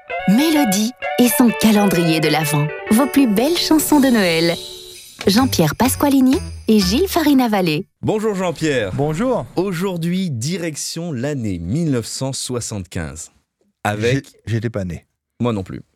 Mélodie et son calendrier de l'Avent. Vos plus belles chansons de Noël. Jean-Pierre Pasqualini et Gilles Farina-Vallée. Bonjour Jean-Pierre. Bonjour. Aujourd'hui, direction l'année 1975. Avec... J'étais pas né. Moi non plus.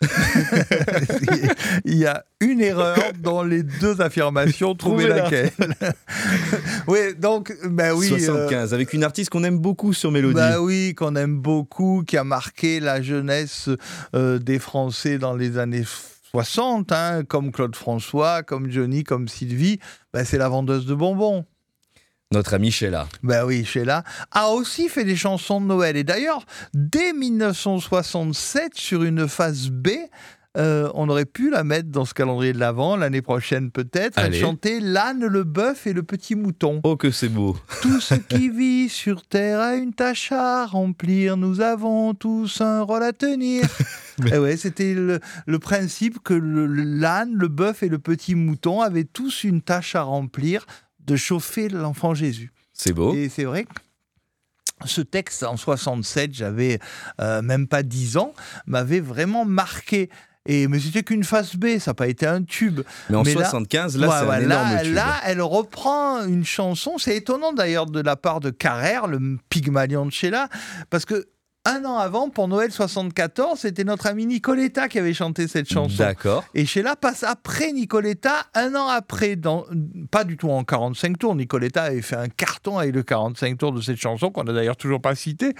Il y a une erreur dans les deux affirmations, trouvez laquelle. Oui, donc, ben oui. 75, avec une artiste qu'on aime beaucoup sur Mélodie. Ben oui, qu'on aime beaucoup, qui a marqué la jeunesse des Français dans les années 60, comme Claude François, comme Johnny, comme Sylvie. Ben, c'est la vendeuse de bonbons. Notre amie Sheila. Ben oui, Sheila a aussi fait des chansons de Noël. Et d'ailleurs, dès 1967, sur une phase B, on aurait pu la mettre dans ce calendrier de l'Avent, l'année prochaine peut-être. Elle chantait l'âne, le bœuf et le petit mouton. Oh que c'est beau. Tout ce qui vit sur terre a une tâche à remplir. Nous avons tous un rôle à tenir. Et ouais, c'était le principe que l'âne, le bœuf et le petit mouton avaient tous une tâche à remplir, de chauffer l'enfant Jésus. C'est beau. Et c'est vrai que ce texte, en 67, j'avais même pas 10 ans, m'avait vraiment marqué. Mais c'était qu'une phase B, ça n'a pas été un tube. Mais en 75, là, c'est un énorme tube. Là, elle reprend une chanson. C'est étonnant d'ailleurs de la part de Carrère, le Pygmalion de Sheila, parce que un an avant, pour Noël 74, c'était notre ami Nicoletta qui avait chanté cette chanson. D'accord. Et Sheila passe après Nicoletta, un an après, pas du tout en 45 tours. Nicoletta avait fait un carton avec le 45 tours de cette chanson, qu'on n'a d'ailleurs toujours pas cité.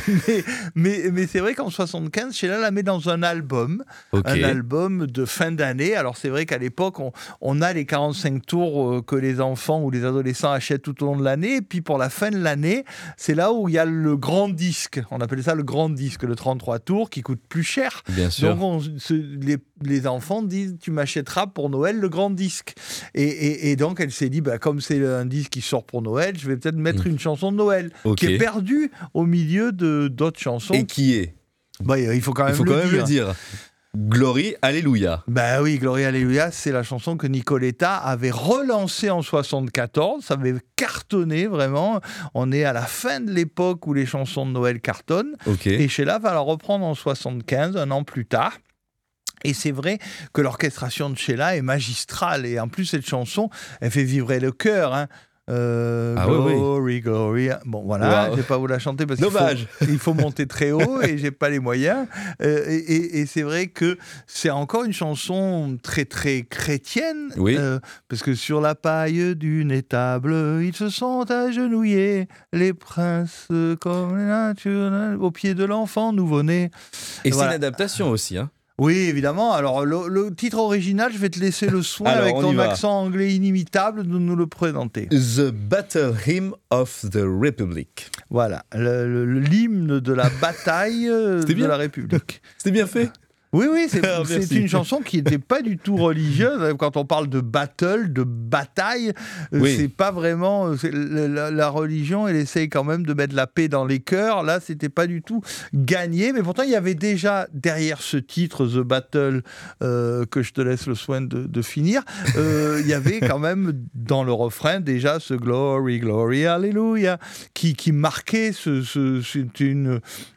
mais c'est vrai qu'en 75, Sheila la met dans un album, un album de fin d'année. Alors c'est vrai qu'à l'époque, on a les 45 tours que les enfants ou les adolescents achètent tout au long de l'année. Et puis pour la fin de l'année, c'est là où il y a le grand disque. On appelle ça le grand disque, le 33 tours, qui coûte plus cher. Bien sûr. Donc les enfants disent, tu m'achèteras pour Noël le grand disque. Et donc elle s'est dit, comme c'est un disque qui sort pour Noël, je vais peut-être mettre une chanson de Noël, qui est perdue au milieu d'autres chansons. Et qui est il faut quand même le dire. Glory, Alléluia. Ben oui, Glory, Alléluia, c'est la chanson que Nicoletta avait relancée en 74. Ça avait cartonné, vraiment. On est à la fin de l'époque où les chansons de Noël cartonnent. Et Sheila va la reprendre en 75, un an plus tard. Et c'est vrai que l'orchestration de Sheila est magistrale. Et en plus, cette chanson, elle fait vibrer le cœur, Glory, Glory. Bon, voilà, je ne vais pas vous la chanter parce qu'il faut monter très haut et je n'ai pas les moyens. Et c'est vrai que c'est encore une chanson très, très chrétienne. Parce que sur la paille d'une étable, ils se sont agenouillés, les princes comme les natures, au pied de l'enfant nouveau-né. Et c'est une adaptation aussi, Oui, évidemment. Alors, le titre original, je vais te laisser le soin, avec ton accent anglais inimitable, de nous le présenter. The Battle Hymn of the Republic. Voilà, l'hymne de la bataille de la République. C'était bien fait. Oui, c'est une chanson qui n'était pas du tout religieuse. Quand on parle de battle, de bataille, c'est pas vraiment... La religion, elle essaye quand même de mettre la paix dans les cœurs. Là, c'était pas du tout gagné. Mais pourtant, il y avait déjà, derrière ce titre, The Battle, que je te laisse le soin de finir, il y avait quand même, dans le refrain, déjà ce Glory, Glory, Hallelujah, qui marquait c'est une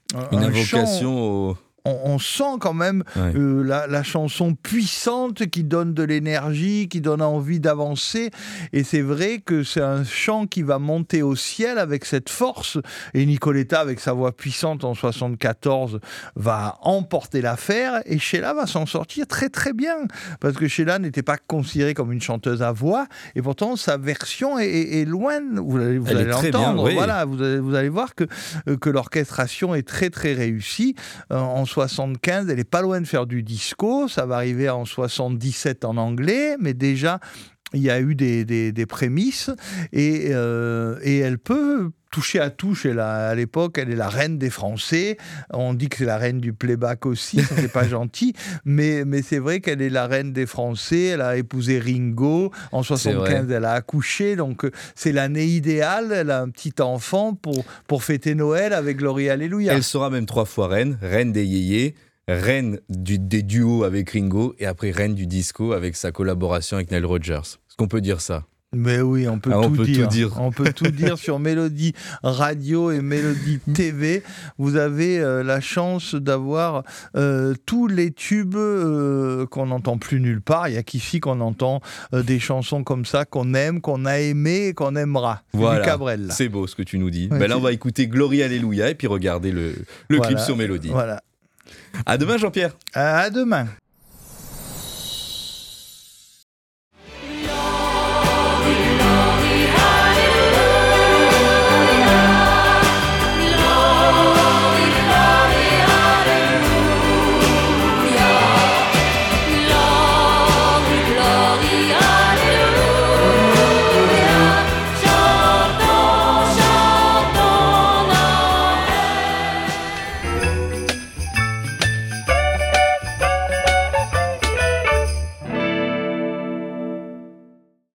invocation on sent quand même la chanson puissante qui donne de l'énergie, qui donne envie d'avancer. Et c'est vrai que c'est un chant qui va monter au ciel avec cette force. Et Nicoletta, avec sa voix puissante en 74, va emporter l'affaire. Et Sheila va s'en sortir très très bien. Parce que Sheila n'était pas considérée comme une chanteuse à voix. Et pourtant, sa version est loin. Vous allez l'entendre. Voilà, vous allez voir que l'orchestration est très très réussie. En 75, elle est pas loin de faire du disco. Ça va arriver en 77 en anglais, mais déjà il y a eu des prémices et elle peut toucher à tout. À l'époque, elle est la reine des Français. On dit que c'est la reine du playback aussi, ça c'est pas gentil, mais c'est vrai qu'elle est la reine des Français. Elle a épousé Ringo. En 75, elle a accouché, donc c'est l'année idéale. Elle a un petit enfant pour fêter Noël avec Glory Alléluia. Elle sera même 3 fois reine des yéyés, reine des duos avec Ringo et après reine du disco avec sa collaboration avec Nile Rodgers. Est-ce qu'on peut dire ça ? Mais oui, on peut, tout dire. On peut tout dire sur Mélodie Radio et Mélodie TV. Vous avez la chance d'avoir tous les tubes qu'on n'entend plus nulle part. Il n'y a qu'ici qu'on entend des chansons comme ça qu'on aime, qu'on a aimé et qu'on aimera. Voilà, du Cabrel. C'est beau ce que tu nous dis. Ouais, là, on va écouter Glory Alléluia et puis regarder le clip sur Mélodie. Voilà. À demain, Jean-Pierre. À demain.